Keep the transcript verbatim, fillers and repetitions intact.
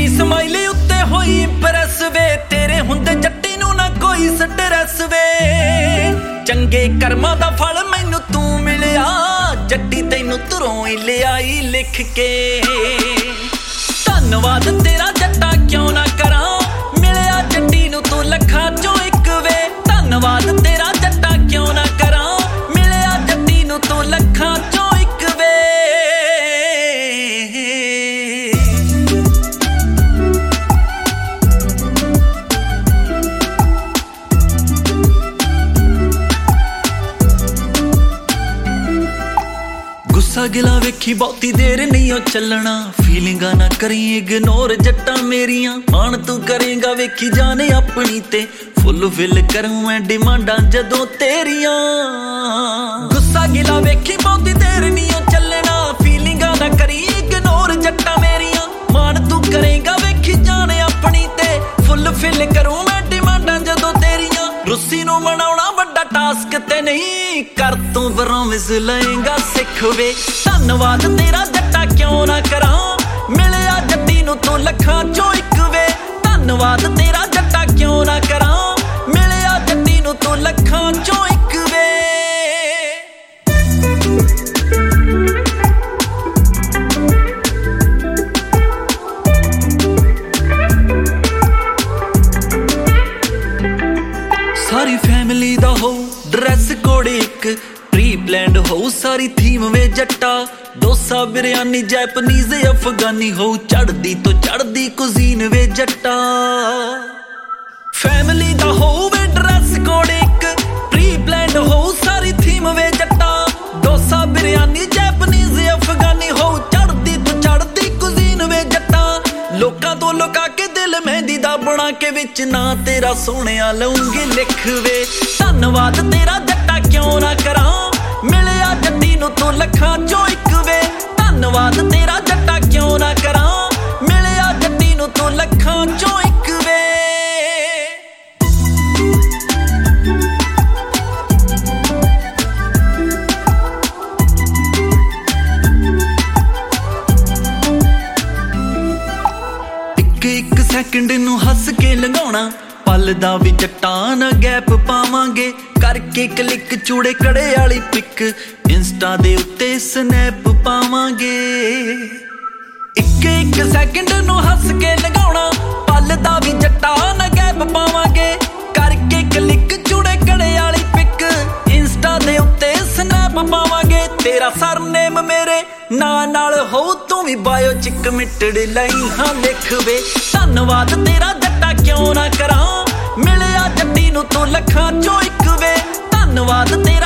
तेरी स्माइल उत्ते होई इंप्रेस वे तेरे हुंदे जट्टी नूं ना कोई स्ट्रेस वे चंगे कर्मां दा फल मैनू तू मिलिया जट्टी तैनू तुरों ही लियाई लिख के धन्नवाद तेरा जट्टा क्यों ना करा मिलिया जट्टी नू तू लखां चों इक वे धन्नवाद तेरा जट्टा क्यों ना करा मिलिया जट्टी नू तू लखां चों इक वे गुस्सा गिला वेखी बहुती देर नहीं ओ चलना फीलिंगा ना करी इग्नोर जट्टा मेरिया मान तू करेगा वेखी जाने अपनी ते फुल फिल करूं मैं डिमांडा जदों तेरिया गुस्सा गिला वेखी बहुती देर नहीं ओ चलना फीलिंगा ना करी इग्नोर जट्टा मेरिया मान तू करेगा वेखी जाने अपनी ते फुल फिल करूं मैं डिमांडा जदों तेरिया रुस्सी नूं मनाउणा वड्डा टास्क ते नहीं कर तू प्रॉमिस लएगा सिख वे धन्नवाद तेरा जट्टा क्यों ना करा मिलिया जट्टी नूं तू लखां चों इक वे धन्नवाद तेरा जट्टा क्यों ना करा मिलिया जट्टी नूं तू लखां चों इक वे सारी फैमिली दा हो ड्रेस कोड इक प्री प्लान्ड हो सारी थीम वे जट्टा डोसा बिरयानी जैपनीज अफगानी हो चढ़दी तो चढ़दी कुजीन वे जट्टा फैमिली दा हो वे ड्रेस कोड इक प्री प्लान्ड हो सारी थीम वे जट्टा डोसा बिरयानी जैपनीज अफगानी हो चढ़दी तो चढ़दी कुजीन वे जट्टा लोकां तो लुका के दिल मेहंदी दा बना के विच ना तेरा सोहणिया लऊंगी लिख वे धन्नवाद तेरा जट्टा क्यों ना करा मिलिया जट्टी नूं तू लखां चों इक वे धन्नवाद तेरा जट्टा क्यों ना करा मिलिया जट्टी नूं तू लखां चों इक वे एक सैकंड नूं हस के लंघाउणा पल दा भी जट्टा ना गैप पावांगे करके क्लिक चूड़े कड़े वाली पिक इंस्टा दे उत्ते स्नैप पावांगे एक एक सैकंड नूं हस के लंघाउणा पल दा भी जट्टा ना गैप पावांगे करके क्लिक चूड़े कड़े वाली पिक इंस्टा दे उत्ते स्नैप पावांगे तेरा सरनेम मेरे ना नाल हो तू भी बायो च कमिटेड लाई हां लिख वे धन्नवाद तेरा जट्टा क्यों ना करा मिलिया जट्टी नूं तू लखां चों इक वे धन्नवाद तेरा